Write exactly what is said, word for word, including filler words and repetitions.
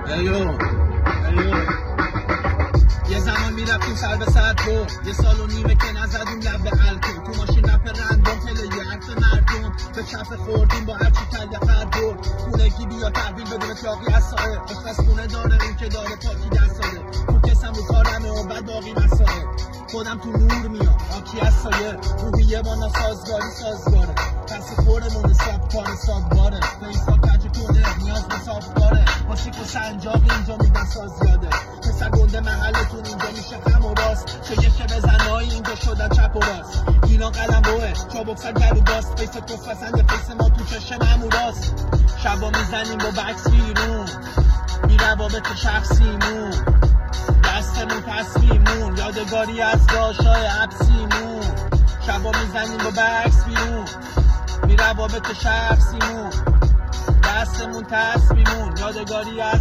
ایو ایو یه زمان میرفتیم سر به سر تو، یه سال و نیمه که نزدیم لب به الکل، تو ماشین رپ رندوم پله حرف مردم، به چپ خوردیم با هرچی کل خر برد، خونگی بیا تحویل بدون تیاقی از سایه، بخواست خونه داره اون که داره پاکی دست ساله، تو کسم رو کارمه و بعد باقی مسائل، خودم تو نور میام آکی از سایه، روحیه با ناسازگاری سازگاره، کسی خورمون ساب کار سادباره، فیسا کج کنه نیاز به صافداره، ماشیک و سنجاق اینجا میدن سازیاده، پسر گنده محلتون اینجا میشه خم و راست، چه یکی بزنایی اینجا شدن چپ و راست، اینا قلم روه چابک سر گلو باست، فیس کف پسند فیس ما تو چشه ماموراست، شبا میزنیم با بکس بیرون بی روابط شخصیمون، دستمون تصمیمون یادگاری از داشای عبسیمون، شبا میزنیم با بکس بیرون بی روابط شخصیمون، دستمون تصمیمون یادگاری از